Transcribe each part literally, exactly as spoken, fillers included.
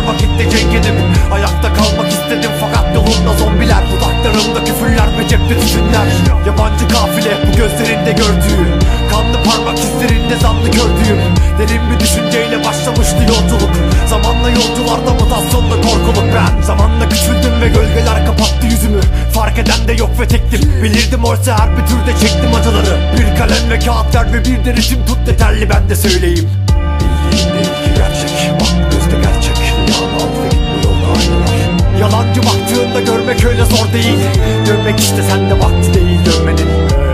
vakitte cenk edip ayakta kalmak istedim, fakat yolumda zombiler. Dudaklarımda küfürler ve cepte tütünler. Yabancı kafile bu gözlerinde gördüğü, kanlı parmak izlerinde zanlı gördüğüm. Derin bir düşünceyle başlamıştı yolculuk. Zamanla yolcularda mutasyonla korkuluk. Ben zamanla küçüldüm ve gölgeler kapattı yüzümü. Fark eden de yok ve tektim. Bilirdim oysa her bir türde çektim acıları. Bir kalem ve kağıt ver ve bir de resim tut, yeterli ben de söyleyeyim. Bildiğin değil ki gerçek, bak bu gözde gerçek. Rüyanı al ve git bu yolda aynalar. Yalancı baktığında görmek öyle zor değil. Dönmek istesen de vakti değil dönmenin.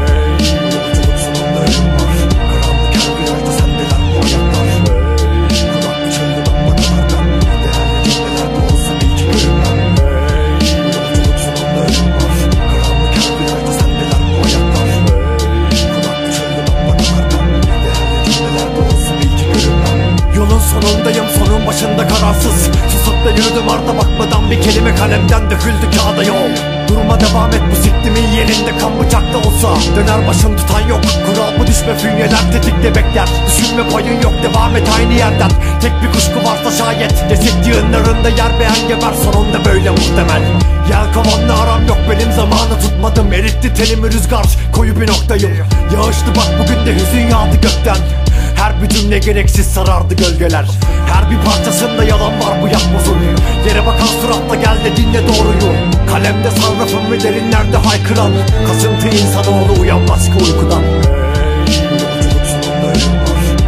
Sonundayım, sonun başında kararsız. Susup da yürüdüm arda bakmadan, bir kelime kalemden döküldü kağıda yol. Durma devam et, bu siktimin yerinde kan bıçakta olsa. Döner başın tutan yok, kural bu düşme fünyeler tetikte bekler. Düşünme payın yok, devam et aynı yerden. Tek bir kuşku varsa şayet, ceset yığınlarında yer beğen geber, sonunda böyle muhtemel. Yelkovanla aram yok benim, zamanı tutmadım. Eritti tenimi rüzgar, koyu bir noktayım. Yağışlı bak bugün de hüzün yağdı gökten. Her bir cümle gereksiz sarardı gölgeler. Her bir parçasında yalan var bu yapmazın. Yere bakan suratla gel de dinle doğruyu. Kalemde sarrafım ve derinlerde haykıran kasıntı insanoğlu uyanmaz ki uykudan. Hey, yolculuk sonunda ölüm var.